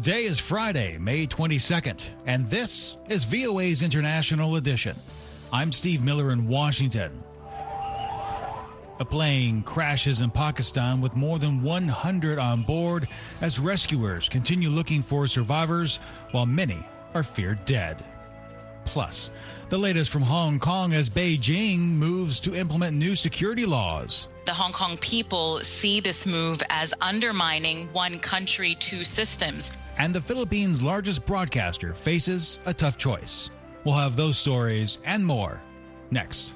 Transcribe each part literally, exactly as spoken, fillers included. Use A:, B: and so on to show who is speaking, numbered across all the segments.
A: Today is Friday, May twenty-second, and this is V O A's International Edition. I'm Steve Miller in Washington. A plane crashes in Pakistan with more than one hundred on board as rescuers continue looking for survivors while many are feared dead. Plus, the latest from Hong Kong as Beijing moves to implement new security laws.
B: The Hong Kong people see this move as undermining one country, two systems.
A: And the Philippines' largest broadcaster faces a tough choice. We'll have those stories and more next.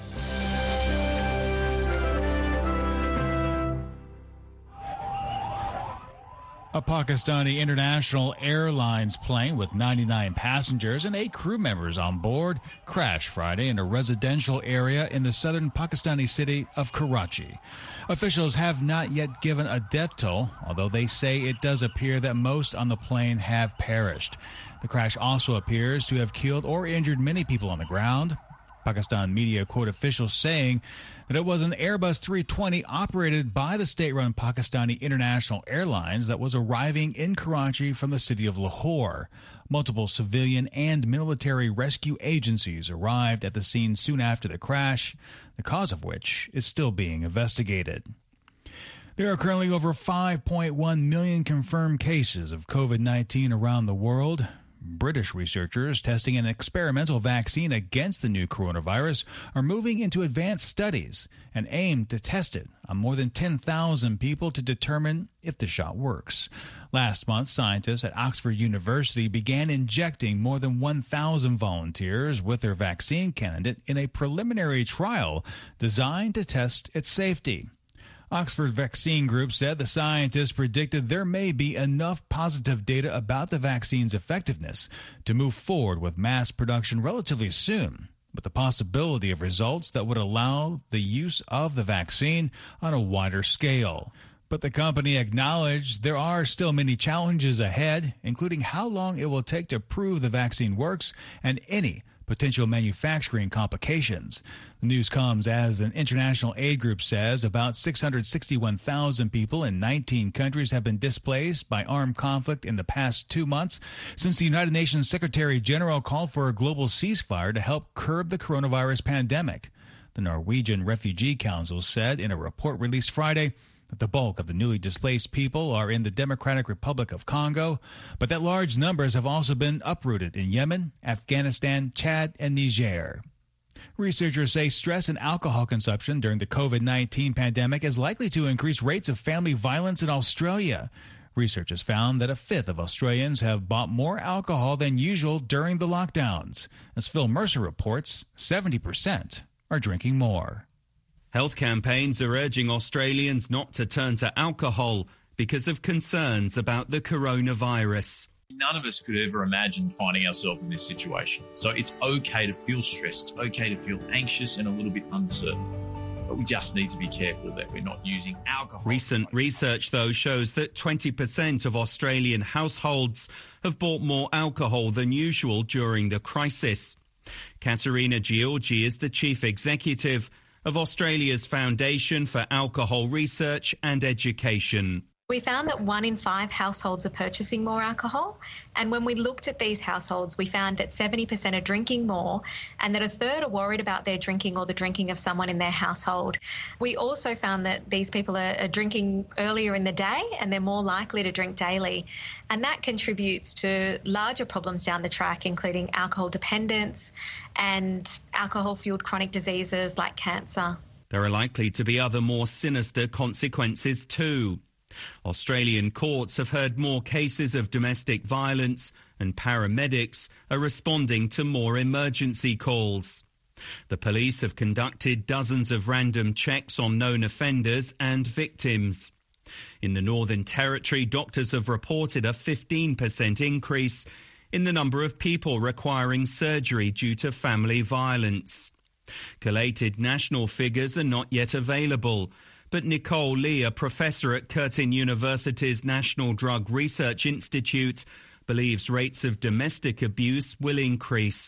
A: A Pakistani International Airlines plane with ninety-nine passengers and eight crew members on board crashed Friday in a residential area in the southern Pakistani city of Karachi. Officials have not yet given a death toll, although they say it does appear that most on the plane have perished. The crash also appears to have killed or injured many people on the ground. Pakistan media quote officials saying that it was an Airbus three twenty operated by the state-run Pakistani International Airlines that was arriving in Karachi from the city of Lahore. Multiple civilian and military rescue agencies arrived at the scene soon after the crash, the cause of which is still being investigated. There are currently over five point one million confirmed cases of COVID nineteen around the world. British researchers testing an experimental vaccine against the new coronavirus are moving into advanced studies and aim to test it on more than ten thousand people to determine if the shot works. Last month, scientists at Oxford University began injecting more than one thousand volunteers with their vaccine candidate in a preliminary trial designed to test its safety. Oxford Vaccine Group said the scientists predicted there may be enough positive data about the vaccine's effectiveness to move forward with mass production relatively soon, with the possibility of results that would allow the use of the vaccine on a wider scale. But the company acknowledged there are still many challenges ahead, including how long it will take to prove the vaccine works and any potential manufacturing complications. The news comes as an international aid group says about six hundred sixty-one thousand people in nineteen countries have been displaced by armed conflict in the past two months since the United Nations Secretary General called for a global ceasefire to help curb the coronavirus pandemic. The Norwegian Refugee Council said in a report released Friday that the bulk of the newly displaced people are in the Democratic Republic of Congo, but that large numbers have also been uprooted in Yemen, Afghanistan, Chad, and Niger. Researchers say stress and alcohol consumption during the COVID nineteen pandemic is likely to increase rates of family violence in Australia. Researchers found that a fifth of Australians have bought more alcohol than usual during the lockdowns. As Phil Mercer reports, seventy percent are drinking more.
C: Health campaigns are urging Australians not to turn to alcohol because of concerns about the coronavirus.
D: None of us could ever imagine finding ourselves in this situation. So it's okay to feel stressed. It's okay to feel anxious and a little bit uncertain. But we just need to be careful that we're not using alcohol.
C: Recent research, though, shows that twenty percent of Australian households have bought more alcohol than usual during the crisis. Katerina Giorgi is the chief executive of Australia's Foundation for Alcohol Research and Education.
E: We found that one in five households are purchasing more alcohol. And when we looked at these households, we found that seventy percent are drinking more and that a third are worried about their drinking or the drinking of someone in their household. We also found that these people are, are drinking earlier in the day and they're more likely to drink daily. And that contributes to larger problems down the track, including alcohol dependence and alcohol-fueled chronic diseases like cancer.
C: There are likely to be other more sinister consequences too. Australian courts have heard more cases of domestic violence and paramedics are responding to more emergency calls. The police have conducted dozens of random checks on known offenders and victims. In the Northern Territory, doctors have reported a fifteen percent increase in the number of people requiring surgery due to family violence. Collated national figures are not yet available, but Nicole Lee, a professor at Curtin University's National Drug Research Institute, believes rates of domestic abuse will increase.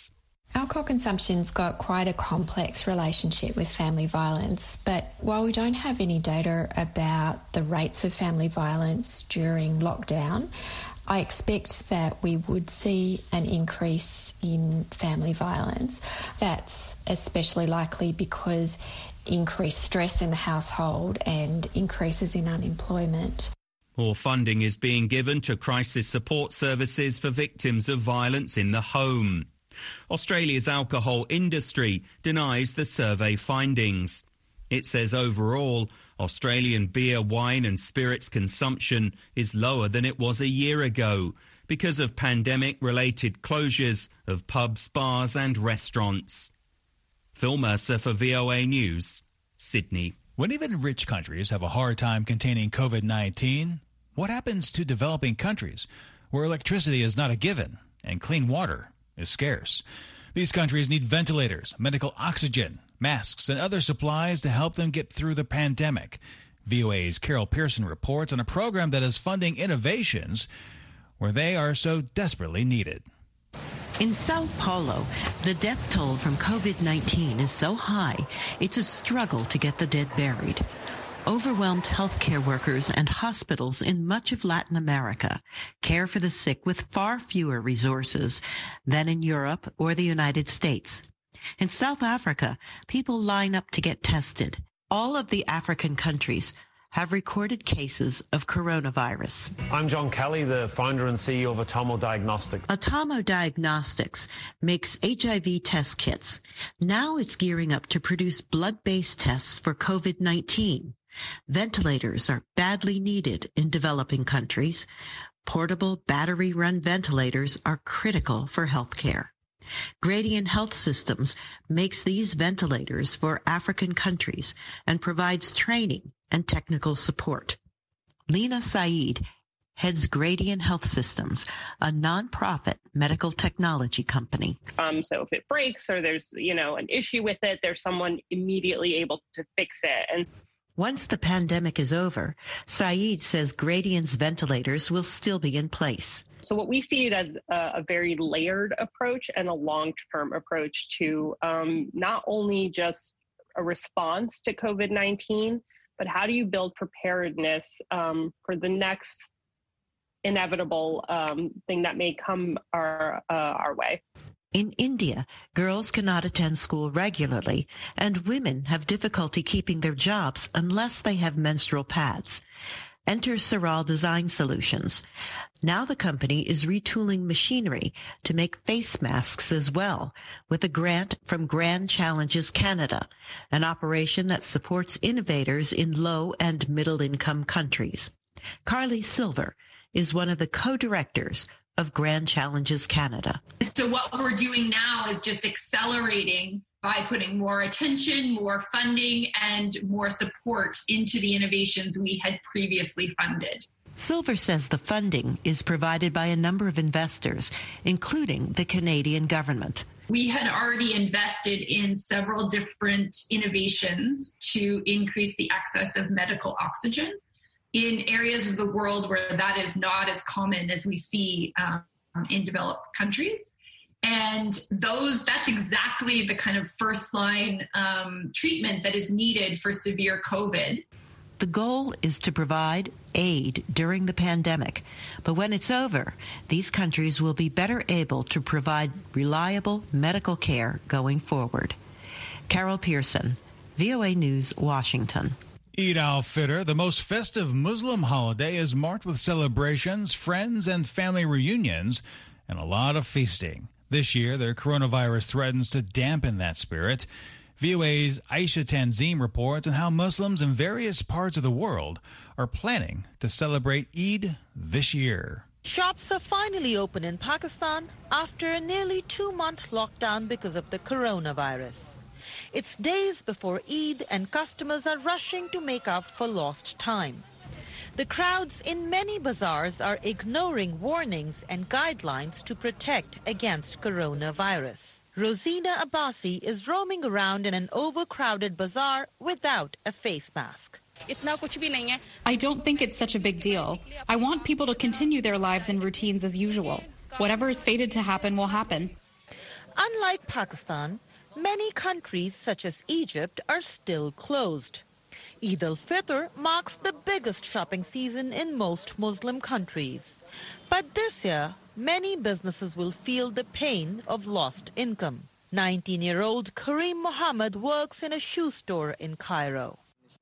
F: Alcohol consumption's got quite a complex relationship with family violence, but while we don't have any data about the rates of family violence during lockdown, I expect that we would see an increase in family violence. That's especially likely because increased stress in the household and increases in unemployment.
C: More funding is being given to crisis support services for victims of violence in the home. Australia's alcohol industry denies the survey findings. It says overall, Australian beer, wine and spirits consumption is lower than it was a year ago because of pandemic-related closures of pubs, bars and restaurants. Phil Mercer for V O A News, Sydney.
A: When even rich countries have a hard time containing COVID nineteen, what happens to developing countries where electricity is not a given and clean water is scarce? These countries need ventilators, medical oxygen, masks, and other supplies to help them get through the pandemic. V O A's Carol Pearson reports on a program that is funding innovations where they are so desperately needed.
G: In Sao Paulo, the death toll from COVID nineteen is so high, it's a struggle to get the dead buried. Overwhelmed healthcare workers and hospitals in much of Latin America care for the sick with far fewer resources than in Europe or the United States. In South Africa, people line up to get tested. All of the African countries have recorded cases of coronavirus.
H: I'm John Kelly, the founder and C E O of Atomo Diagnostics.
G: Atomo Diagnostics makes H I V test kits. Now it's gearing up to produce blood-based tests for COVID nineteen. Ventilators are badly needed in developing countries. Portable battery-run ventilators are critical for healthcare. Gradient Health Systems makes these ventilators for African countries and provides training and technical support. Lena Saeed heads Gradient Health Systems, a nonprofit medical technology company.
I: Um, so if it breaks or there's, you know, an issue with it, there's someone immediately able to fix it. And
G: once the pandemic is over, Saeed says Gradient's ventilators will still be in place.
I: So what we see it as a, a very layered approach and a long-term approach to um, not only just a response to COVID nineteen, but how do you build preparedness um, for the next inevitable um, thing that may come our, uh, our way.
G: In India, girls cannot attend school regularly, and women have difficulty keeping their jobs unless they have menstrual pads. Enter Saral Design Solutions. Now the company is retooling machinery to make face masks as well, with a grant from Grand Challenges Canada, an operation that supports innovators in low and middle-income countries. Carly Silver is one of the co-directors of Grand Challenges Canada.
J: So what we're doing now is just accelerating by putting more attention, more funding, and more support into the innovations we had previously funded.
G: Silver says the funding is provided by a number of investors, including the Canadian government.
J: We had already invested in several different innovations to increase the access of medical oxygen in areas of the world where that is not as common as we see um, in developed countries. And those that's exactly the kind of first line um, treatment that is needed for severe COVID.
G: The goal is to provide aid during the pandemic, but when it's over, these countries will be better able to provide reliable medical care going forward. Carol Pearson, V O A News, Washington.
A: Eid al-Fitr, the most festive Muslim holiday, is marked with celebrations, friends and family reunions, and a lot of feasting. This year, the coronavirus threatens to dampen that spirit. V O A's Aisha Tanzim reports on how Muslims in various parts of the world are planning to celebrate Eid this year.
K: Shops are finally open in Pakistan after a nearly two-month lockdown because of the coronavirus. It's days before Eid and customers are rushing to make up for lost time. The crowds in many bazaars are ignoring warnings and guidelines to protect against coronavirus. Rosina Abbasi is roaming around in an overcrowded bazaar without a face mask.
L: I don't think it's such a big deal. I want people to continue their lives and routines as usual. Whatever is fated to happen will happen.
K: Unlike Pakistan, many countries such as Egypt are still closed. Eid al-Fitr marks the biggest shopping season in most Muslim countries. But this year, many businesses will feel the pain of lost income. nineteen-year-old Kareem Mohammed works in a shoe store in Cairo.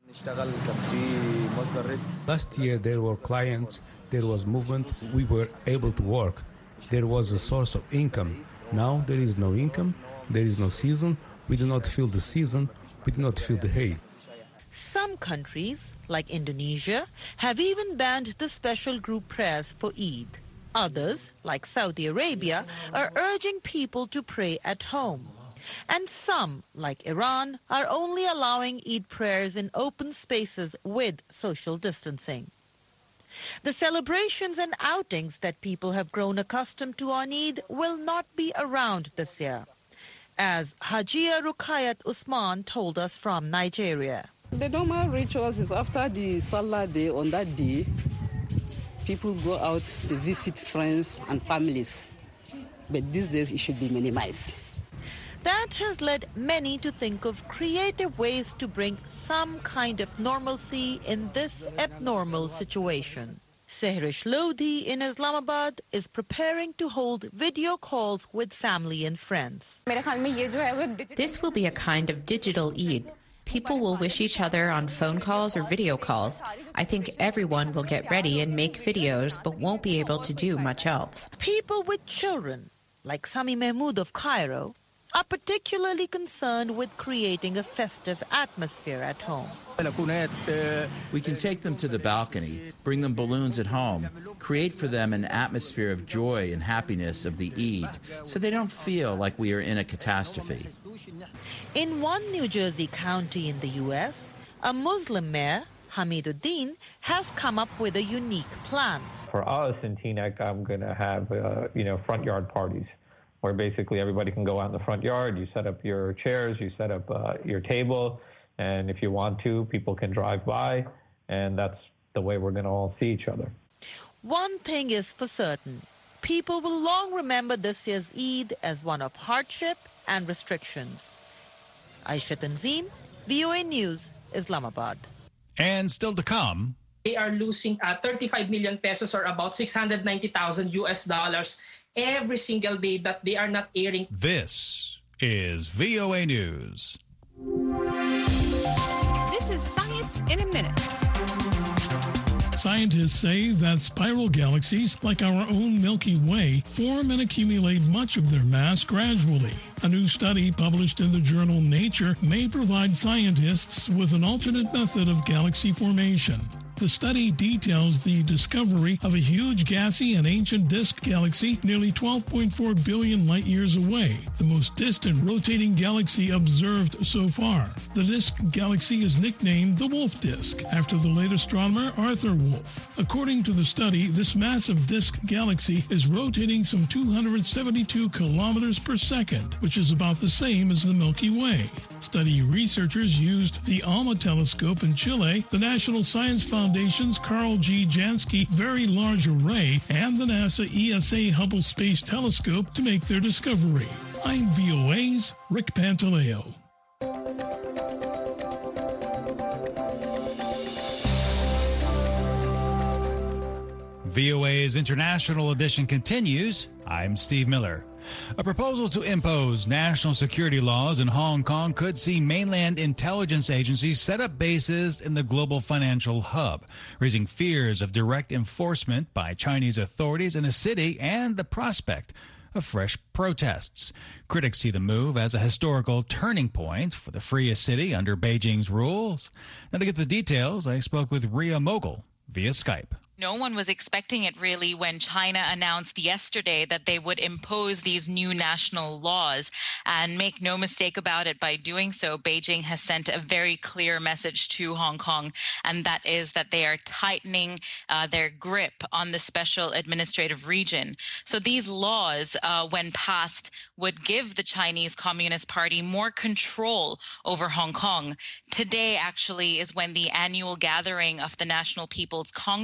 M: Last year there were clients, there was movement, we were able to work. There was a source of income. Now there is no income, there is no season, we do not feel the season, we do not feel the hate.
K: Some countries, like Indonesia, have even banned the special group prayers for Eid. Others, like Saudi Arabia, are urging people to pray at home. And some, like Iran, are only allowing Eid prayers in open spaces with social distancing. The celebrations and outings that people have grown accustomed to on Eid will not be around this year, as Hajia Rukayat Usman told us from Nigeria.
N: The normal rituals is after the Salah day. On that day, people go out to visit friends and families. But these days, it should be minimized.
K: That has led many to think of creative ways to bring some kind of normalcy in this abnormal situation. Sehrish Lodi in Islamabad is preparing to hold video calls with family and friends.
O: This will be a kind of digital Eid. People will wish each other on phone calls or video calls. I think everyone will get ready and make videos, but won't be able to do much else.
K: People with children, like Sami Mahmood of Cairo, are particularly concerned with creating a festive atmosphere at home.
P: We can take them to the balcony, bring them balloons at home, create for them an atmosphere of joy and happiness of the Eid, so they don't feel like we are in a catastrophe.
K: In one New Jersey county in the U S, a Muslim mayor, Hamiduddin, has come up with a unique plan.
Q: For us in Teaneck, I'm going to have, uh, you know, front yard parties, where basically everybody can go out in the front yard. You set up your chairs, you set up uh, your table, and if you want to, people can drive by, and that's the way we're going to all see each other.
K: One thing is for certain. People will long remember this year's Eid as one of hardship and restrictions. Aisha Tanzim, V O A News, Islamabad.
A: And still to come.
R: They are losing uh, thirty-five million pesos, or about six hundred ninety thousand U S dollars every single day that they are not airing.
A: This is V O A News.
S: This is Science in a Minute.
T: Scientists say that spiral galaxies, like our own Milky Way, form and accumulate much of their mass gradually. A new study published in the journal Nature may provide scientists with an alternate method of galaxy formation. The study details the discovery of a huge gassy and ancient disk galaxy nearly twelve point four billion light-years away, the most distant rotating galaxy observed so far. The disk galaxy is nicknamed the Wolf Disk, after the late astronomer Arthur Wolf. According to the study, this massive disk galaxy is rotating some two hundred seventy-two kilometers per second, which is about the same as the Milky Way. Study researchers used the ALMA telescope in Chile, the National Science Foundation Foundation's Carl G. Jansky Very Large Array, and the NASA E S A Hubble Space Telescope to make their discovery. I'm V O A's Rick Pantaleo.
A: V O A's International Edition continues. I'm Steve Miller. A proposal to impose national security laws in Hong Kong could see mainland intelligence agencies set up bases in the global financial hub, raising fears of direct enforcement by Chinese authorities in a city and the prospect of fresh protests. Critics see the move as a historical turning point for the freest city under Beijing's rules. Now, to get the details, I spoke with Ria Mogul via Skype.
B: No one was expecting it really when China announced yesterday that they would impose these new national laws. And make no mistake about it, by doing so, Beijing has sent a very clear message to Hong Kong, and that is that they are tightening uh, their grip on the special administrative region. So these laws, uh, when passed, would give the Chinese Communist Party more control over Hong Kong. Today, actually, is when the annual gathering of the National People's Congress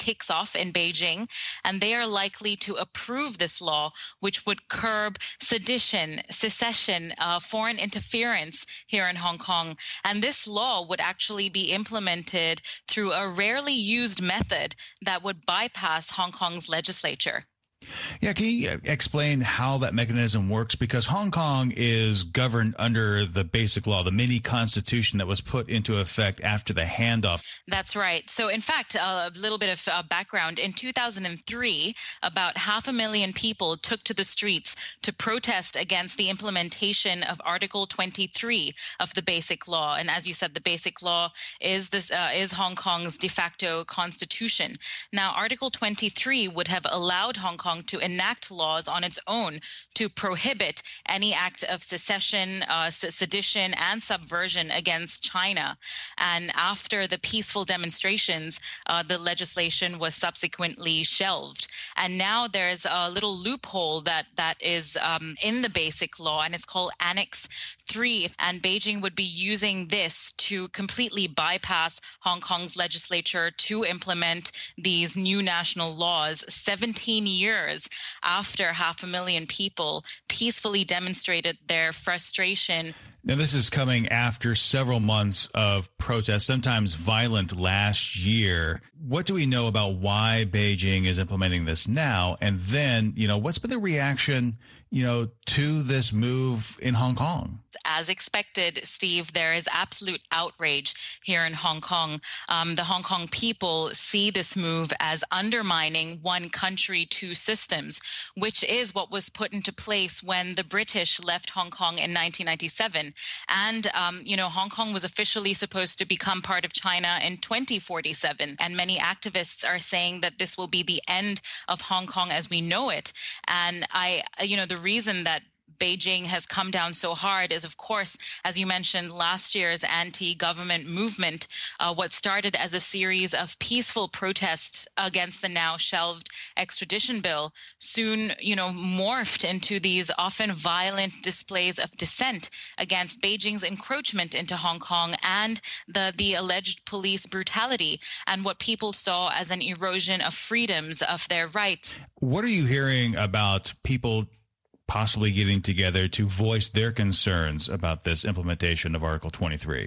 B: kicks off in Beijing, and they are likely to approve this law, which would curb sedition, secession, uh, foreign interference here in Hong Kong. And this law would actually be implemented through a rarely used method that would bypass Hong Kong's legislature.
A: Yeah, can you explain how that mechanism works? Because Hong Kong is governed under the basic law, the mini constitution that was put into effect after the handoff.
B: That's right. So, in fact, a little bit of uh, background. In two thousand three, about half a million people took to the streets to protest against the implementation of Article twenty-three of the Basic Law. And as you said, the Basic Law is this uh, is Hong Kong's de facto constitution. Now, Article twenty-three would have allowed Hong Kong to enact laws on its own to prohibit any act of secession, uh, sedition, and subversion against China. And after the peaceful demonstrations, uh, the legislation was subsequently shelved. And now there's a little loophole that that is um, in the Basic Law, and it's called Annex three. And Beijing would be using this to completely bypass Hong Kong's legislature to implement these new national laws seventeen years after half a million people peacefully demonstrated their frustration.
A: Now, this is coming after several months of protests, sometimes violent last year. What do we know about why Beijing is implementing this now? And then, you know, what's been the reaction, you know, to this move in Hong Kong?
B: As expected, Steve, there is absolute outrage here in Hong Kong. Um, the Hong Kong people see this move as undermining one country, two systems, which is what was put into place when the British left Hong Kong in nineteen ninety-seven. And, um, you know, Hong Kong was officially supposed to become part of China in twenty forty-seven. And many activists are saying that this will be the end of Hong Kong as we know it. And I, you know, the reason that Beijing has come down so hard is, of course, as you mentioned, last year's anti-government movement, uh, what started as a series of peaceful protests against the now shelved extradition bill soon, you know, morphed into these often violent displays of dissent against Beijing's encroachment into Hong Kong and the, the alleged police brutality and what people saw as an erosion of freedoms of their rights.
A: What are you hearing about people possibly getting together to voice their concerns about this implementation of Article twenty-three?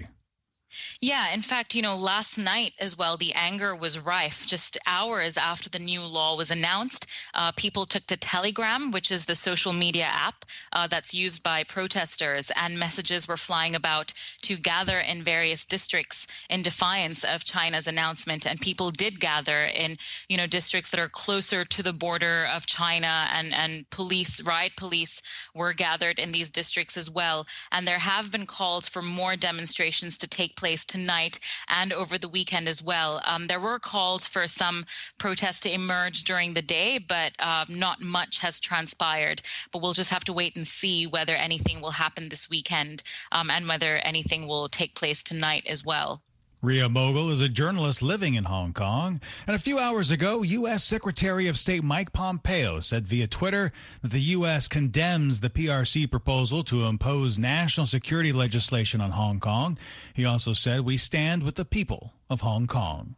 B: Yeah, in fact, you know, last night as well, the anger was rife. Just hours after the new law was announced, uh, people took to Telegram, which is the social media app uh, that's used by protesters, and messages were flying about to gather in various districts in defiance of China's announcement. And people did gather in, you know, districts that are closer to the border of China, and, and police, riot police were gathered in these districts as well. And there have been calls for more demonstrations to take place tonight and over the weekend as well. Um, there were calls for some protests to emerge during the day, but uh, not much has transpired. But we'll just have to wait and see whether anything will happen this weekend um, and whether anything will take place tonight as well.
A: Ria Mogul is a journalist living in Hong Kong. And a few hours ago, U S. Secretary of State Mike Pompeo said via Twitter that the U S condemns the P R C proposal to impose national security legislation on Hong Kong. He also said, "We stand with the people of Hong Kong."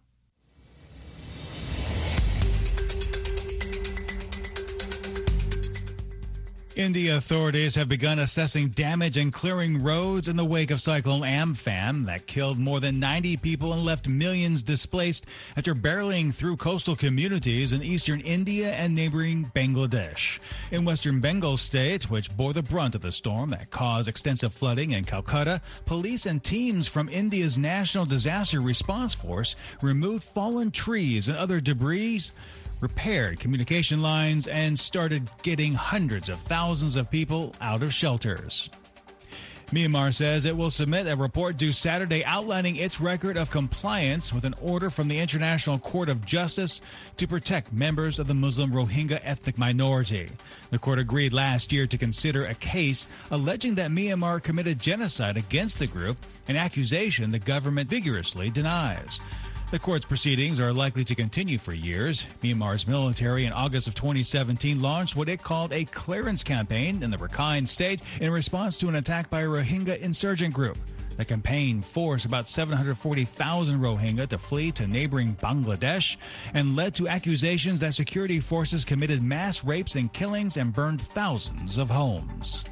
A: India authorities have begun assessing damage and clearing roads in the wake of Cyclone Amphan that killed more than ninety people and left millions displaced after barreling through coastal communities in eastern India and neighboring Bangladesh. In western Bengal state, which bore the brunt of the storm that caused extensive flooding in Calcutta, police and teams from India's National Disaster Response Force removed fallen trees and other debris, repaired communication lines, and started getting hundreds of thousands of people out of shelters. Myanmar says it will submit a report due Saturday outlining its record of compliance with an order from the International Court of Justice to protect members of the Muslim Rohingya ethnic minority. The court agreed last year to consider a case alleging that Myanmar committed genocide against the group, an accusation the government vigorously denies. The court's proceedings are likely to continue for years. Myanmar's military in August of twenty seventeen launched what it called a clearance campaign in the Rakhine state in response to an attack by a Rohingya insurgent group. The campaign forced about seven hundred forty thousand Rohingya to flee to neighboring Bangladesh and led to accusations that security forces committed mass rapes and killings and burned thousands of homes.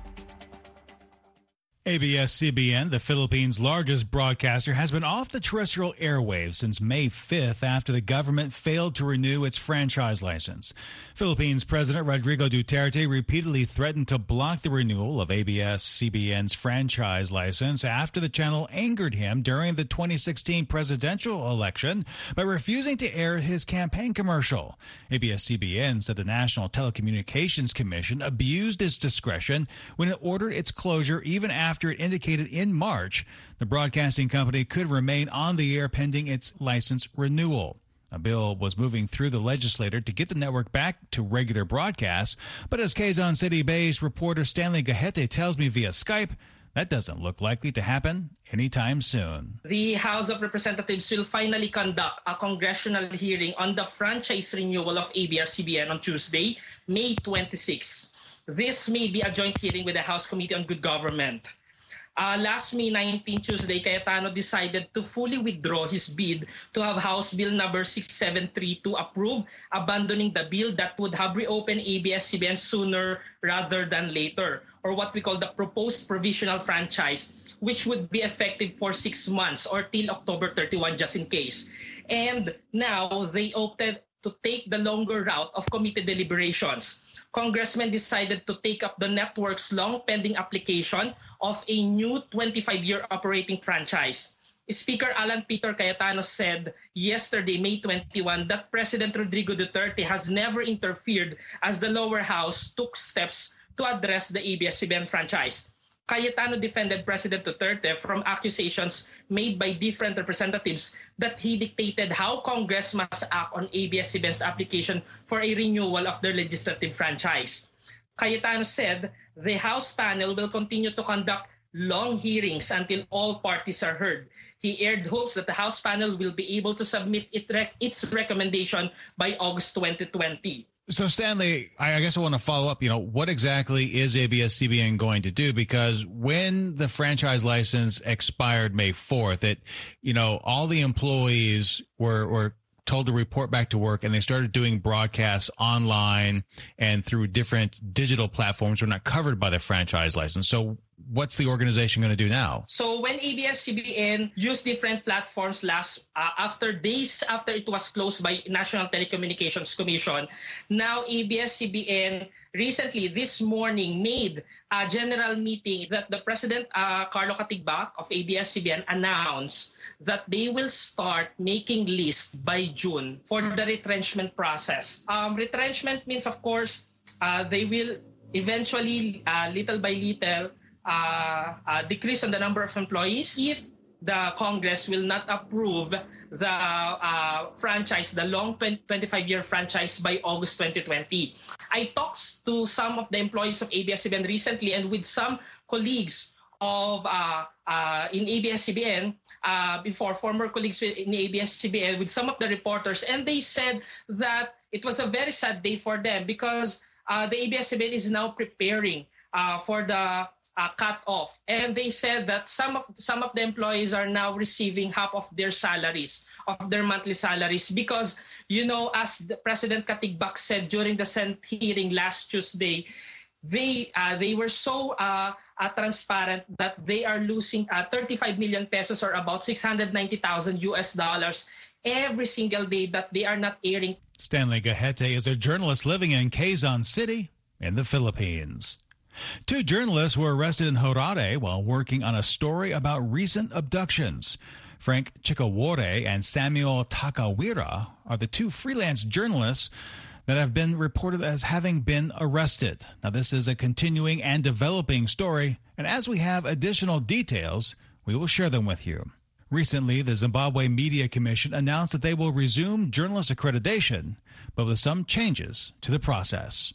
A: A B S C B N, the Philippines' largest broadcaster, has been off the terrestrial airwaves since May fifth after the government failed to renew its franchise license. Philippines President Rodrigo Duterte repeatedly threatened to block the renewal of A B S C B N's franchise license after the channel angered him during the twenty sixteen presidential election by refusing to air his campaign commercial. A B S C B N said the National Telecommunications Commission abused its discretion when it ordered its closure even after After it indicated in March the broadcasting company could remain on the air pending its license renewal. A bill was moving through the legislature to get the network back to regular broadcasts, but as Quezon City-based reporter Stanley Gahete tells me via Skype, that doesn't look likely to happen anytime soon.
R: The House of Representatives will finally conduct a congressional hearing on the franchise renewal of A B S C B N on Tuesday, May twenty-sixth. This may be a joint hearing with the House Committee on Good Government. Uh, last May nineteenth, Tuesday, Cayetano decided to fully withdraw his bid to have House Bill number six seven three two approved, abandoning the bill that would have reopened A B S C B N sooner rather than later, or what we call the proposed provisional franchise, which would be effective for six months or till October thirty-first, just in case. And now they opted to take the longer route of committee deliberations. Congressmen decided to take up the network's long-pending application of a new twenty-five-year operating franchise. Speaker Alan Peter Cayetano said yesterday, May twenty-first, that President Rodrigo Duterte has never interfered as the lower house took steps to address the A B S C B N franchise. Cayetano defended President Duterte from accusations made by different representatives that he dictated how Congress must act on A B S C B N's application for a renewal of their legislative franchise. Cayetano said the House panel will continue to conduct long hearings until all parties are heard. He aired hopes that the House panel will be able to submit it rec- its recommendation by August twenty twenty.
A: So, Stanley, I guess I want to follow up. You know, what exactly is A B S C B N going to do? Because when the franchise license expired May fourth, it, you know, all the employees were, were told to report back to work, and they started doing broadcasts online and through different digital platforms. Were not covered by the franchise license. So what's the organization going to do now?
R: So when A B S C B N used different platforms last uh, after days after it was closed by National Telecommunications Commission, now A B S C B N recently this morning made a general meeting that the President uh, Carlo Katigbak of A B S C B N announced that they will start making lists by June for the retrenchment process. Um, retrenchment means, of course, uh, they will eventually, uh, little by little, Uh, uh, decrease on the number of employees if the Congress will not approve the uh, franchise, the long twenty-five-year franchise by August twenty twenty. I talked to some of the employees of A B S C B N recently and with some colleagues of uh, uh, in A B S C B N uh, before, former colleagues in A B S C B N, with some of the reporters, and they said that it was a very sad day for them because uh, the A B S C B N is now preparing uh, for the Uh, cut off. And they said that some of some of the employees are now receiving half of their salaries, of their monthly salaries, because, you know, as the President Katigbak said during the Senate hearing last Tuesday, they uh, they were so uh, uh, transparent that they are losing uh, thirty-five million pesos, or about six hundred ninety thousand U S dollars every single day that they are not airing.
A: Stanley Gahete is a journalist living in Quezon City in the Philippines. Two journalists were arrested in Jorade while working on a story about recent abductions. Frank Chikawore and Samuel Takawira are the two freelance journalists that have been reported as having been arrested. Now, this is a continuing and developing story, and as we have additional details, we will share them with you. Recently, the Zimbabwe Media Commission announced that they will resume journalist accreditation, but with some changes to the process.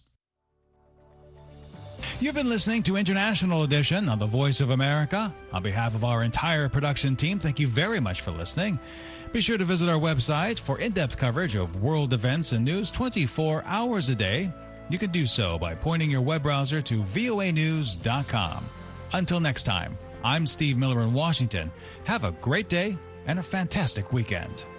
A: You've been listening to International Edition on the Voice of America. On behalf of our entire production team, thank you very much for listening. Be sure to visit our website for in-depth coverage of world events and news twenty-four hours a day. You can do so by pointing your web browser to voa news dot com. Until next time, I'm Steve Miller in Washington. Have a great day and a fantastic weekend.